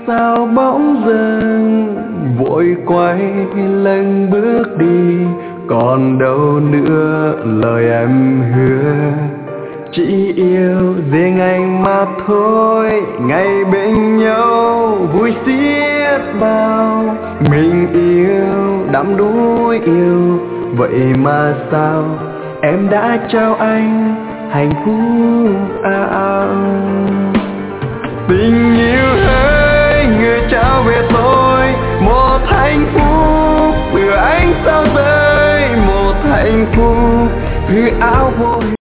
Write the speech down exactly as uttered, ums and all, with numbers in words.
sao bỗng dưng vội quay lưng bước đi, còn đâu nữa lời em hứa chỉ yêu riêng anh mà thôi. Ngày bên nhau vui xiết bao, mình yêu đắm đuối yêu, vậy mà sao em đã trao anh hạnh phúc ao. Tình yêu ơi, người trao về tôi một hạnh phúc từ ánh sao rơi, một hạnh phúc từ áo vô